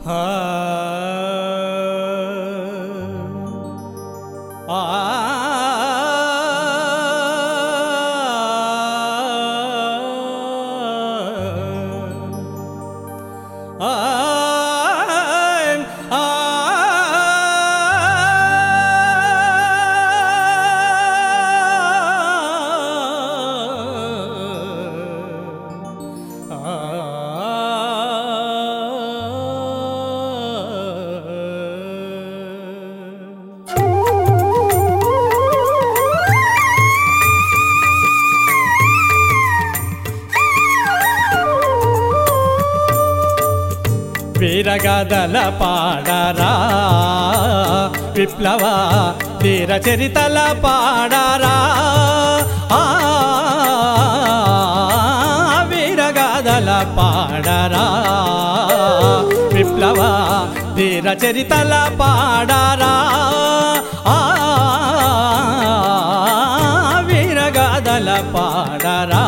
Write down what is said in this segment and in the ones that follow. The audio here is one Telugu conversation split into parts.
వీరగాథల పాడరా విప్లవ ధీర చరితల పాడరా వీరగాథల పాడరా విప్లవ ధీర చరితల పాడరా వీరగాథల పాడరా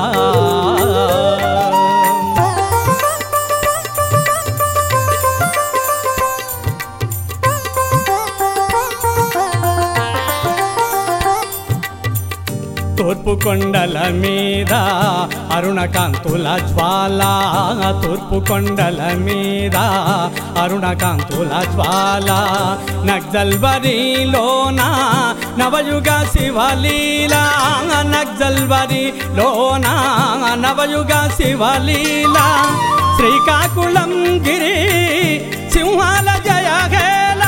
తూర్పు కొండల మీద అరుణకాంతుల జ్వాల తూర్పు కొండల మీద అరుణకాంతుల జ్వాల నగ్జల్వరిలోన నవయుగ శివలీల నగ్జల్వరిలోన నవయుగ శివలీల శ్రీకాకుళం గిరి సింహాల జయగేల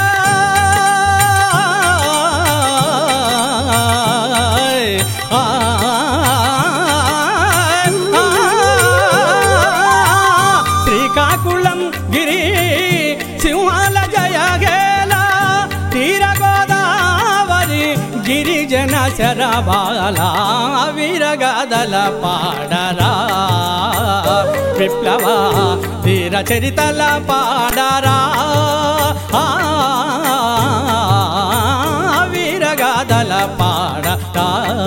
శ్రీకాకుళం గిరి సింహాల జయగేల తీర గోదావరి గిరిజన శరబాల వీరగాథల పాడరా విప్లవ ధీర చరితల పాడరా వీరగాథల పాడరా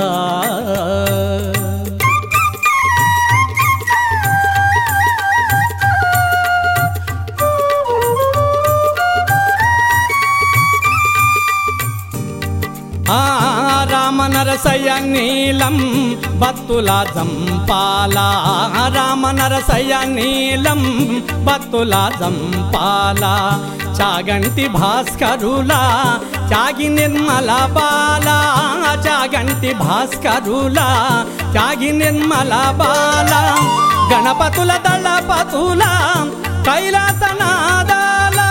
రామనరసయ్య నీలం బత్తుల జంపాల రామనరసయ్య నీలం బత్తుల జంపాల చాగంటి భాస్కరుల చాగి నిర్మల బాల చాగంటి భాస్కరుల చాగి నిర్మల బాల గణపతుల దళపతుల కైలాసనాదాల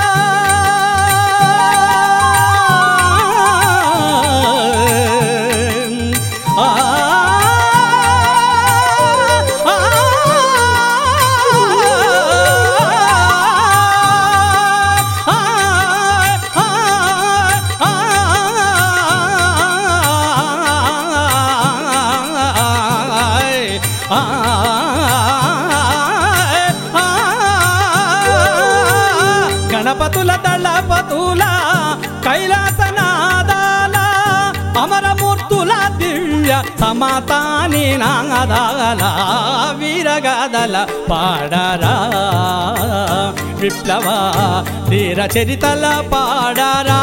గణపతుల దళపతుల కైలాసనాదాల అమరమూర్తుల దివ్య సమతాని నాదాల వీరగాథల పాడరా విప్లవ ధీర చరితల పాడరా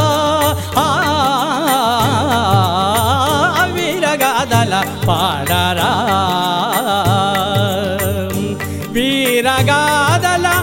వీరగాథల పాడరా వీరగాథల